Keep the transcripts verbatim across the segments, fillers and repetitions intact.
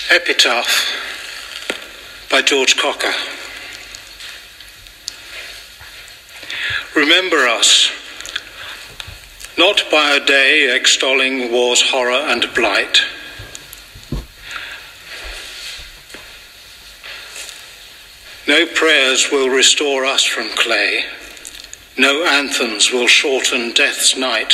Epitaph by George Cocker. Remember us, not by a day extolling war's horror and blight, no prayers will restore us from clay, no anthems will shorten death's night.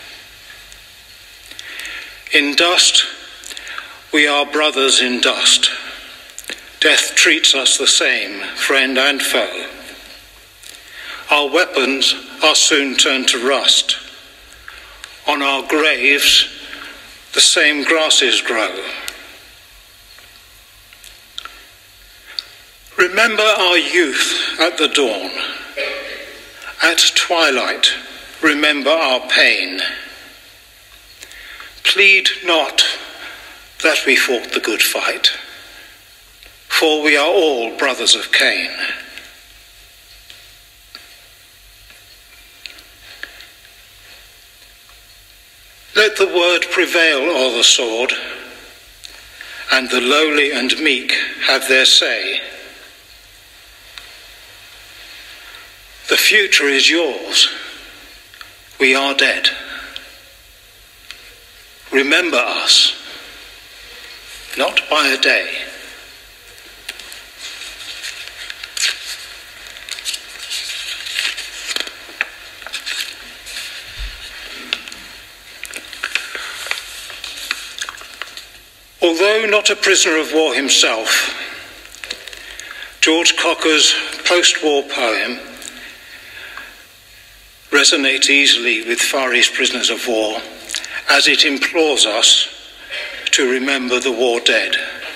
In dust, we are brothers in dust. Death treats us the same, friend and foe. Our weapons are soon turned to rust. On our graves, the same grasses grow. Remember our youth at the dawn. At twilight, remember our pain. Plead not that we fought the good fight, for we are all brothers of Cain. Let the word prevail o'er the sword, and the lowly and meek have their say. The future is yours. We are dead. Remember us, not by a day. Although not a prisoner of war himself, George Cocker's post-war poem resonates easily with Far East prisoners of war, as it implores us to remember the war dead.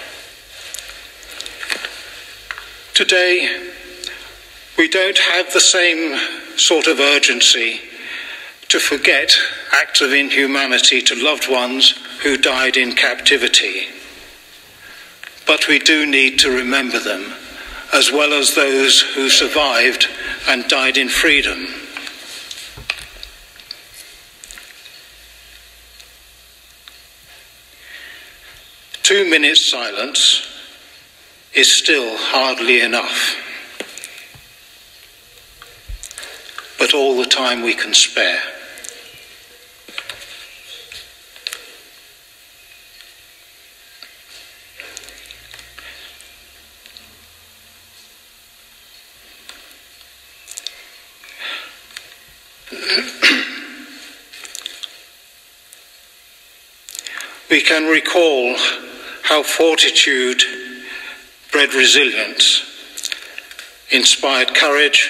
Today, we don't have the same sort of urgency to forget acts of inhumanity to loved ones who died in captivity, but we do need to remember them, as well as those who survived and died in freedom. Two minutes silence is still hardly enough, but all the time we can spare. We can recall how fortitude bred resilience, inspired courage,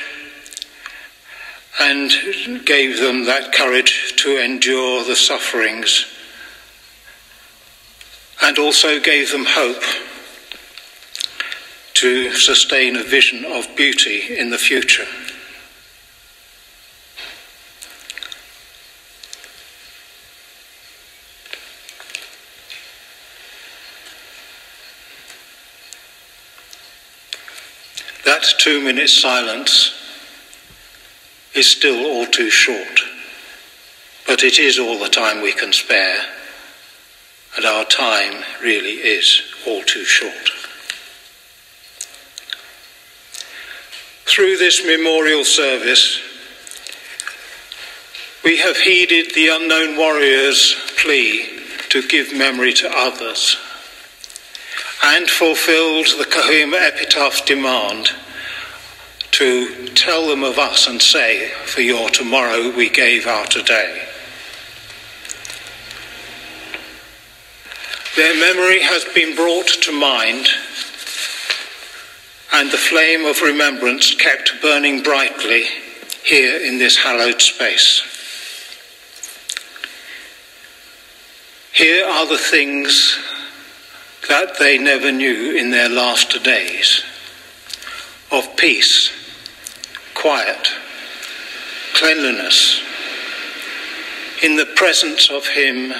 and gave them that courage to endure the sufferings, and also gave them hope to sustain a vision of beauty in the future. That two-minute silence is still all too short, but it is all the time we can spare, and our time really is all too short. Through this memorial service, we have heeded the unknown warrior's plea to give memory to others, and fulfilled the Kohima Epitaph's demand to tell them of us and say, for your tomorrow we gave our today. Their memory has been brought to mind, and the flame of remembrance kept burning brightly here in this hallowed space. Here are the things that they never knew in their last days, of peace, quiet, cleanliness, in the presence of him,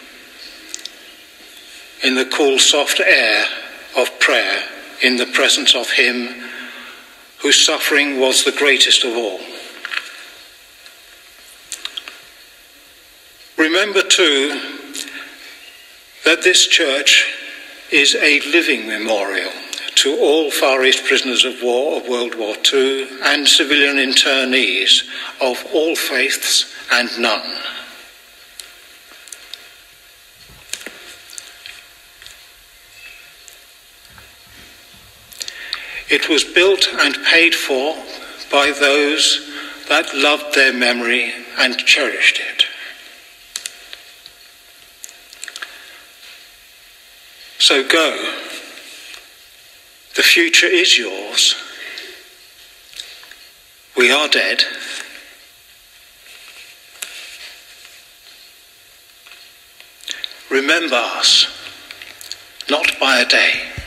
in the cool soft air of prayer, in the presence of him whose suffering was the greatest of all. Remember too that this church is a living memorial to all Far East prisoners of war of World War Two and civilian internees of all faiths and none. It was built and paid for by those that loved their memory and cherished it. So go. The future is yours. We are dead. Remember us, not by a day.